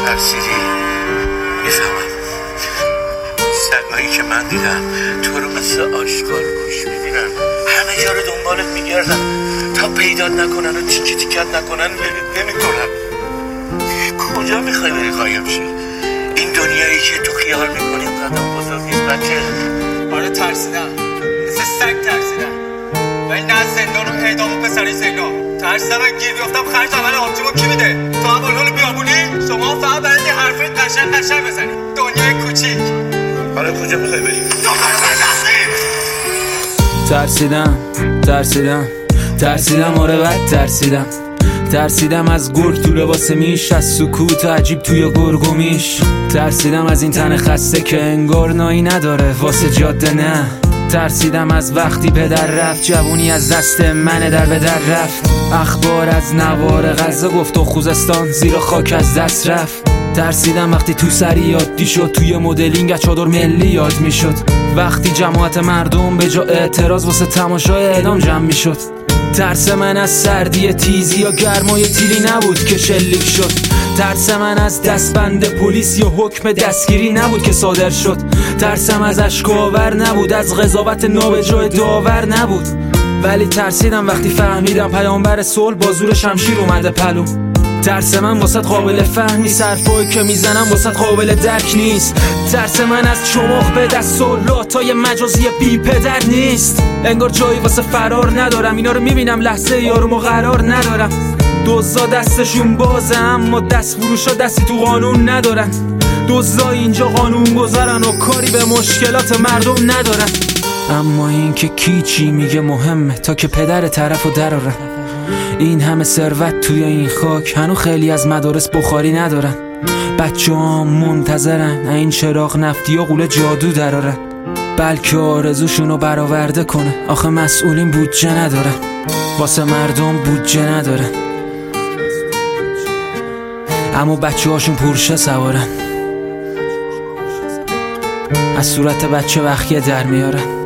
ترسیدی؟ میفهمم. سگایی که من دیدم تو رو مثل آشغال گوش میبینن، همه جا رو دنبالت میگردن تا پیدات نکنن و تیکه تیکت نکنن. نمیکنن. کجا میخوای بری قایم شی؟ این دنیایی که تو خیال میکنی قدم بزرگ نیست بچه. آره ترسیدم، مثل سگ ترسیدم. ولی نه زندان و اعدام و پسری زندان. ترسیدم اگه گیر بیافتم خرج عمل آبجیمو کی میده؟ تو هم حال بیابونی؟ شما فقط برای این حرفای قشنگ بزنی. دنیای کوچیک. حالا کجا میخوای بری؟ ترسیدم آره بد ترسیدم از گرگ تو لباس میش، از سکوت عجیب توی گرگومیش. ترسیدم از این تن خسته که انگار نایی نداره واسه جاده. نه ترسیدم از وقتی پدر رفت، جوونی از دست من در به در رفت. اخبار از نوار غزه گفت و خوزستان زیر خاک از دست رفت. ترسیدم وقتی تو سری یادی شد، توی مدلینگ چادر ملی یاد میشد. وقتی جماعت مردم به جا اعتراض واسه تماشای اعدام جمع میشد. ترس من از سردی تیزی یا گرمای تیلی نبود که شلیک شد. ترس من از دستبند پلیس یا حکم دستگیری نبود که صادر شد. ترسم از اشکاور نبود، از قضاوت نابجای داور نبود. ولی ترسیدم وقتی فهمیدم پیامبر صلح با زور شمشیر اومده پلو. ترس من واسط قابل فهم نیست، حرفایی که میزنم واسط قابل درک نیست. ترس من از چماق به دست و لاتای مجازی بی پدر نیست. انگار جایی واسه فرار ندارم، اینا رو میبینم لحظه یارومو قرار ندارم. دزدا دستشون بازه اما دست فروشا دستی تو قانون ندارن. دزدا اینجا قانون گذارن و کاری به مشکلات مردم ندارن. اما این که کی میگه مهمه تا که پدر طرفو درارن. این همه ثروت توی این خاک، هنو خیلی از مدارس بخاری ندارن. بچه ها منتظرن این چراغ نفتی و قول جادو درارن. بلکه آرزوشونو برآورده کنه، آخه مسئولین بودجه ندارن. واسه مردم بودجه ندارن، اما بچه هاشون پورشه سوارن. از صورت بچه وخیه در میارن.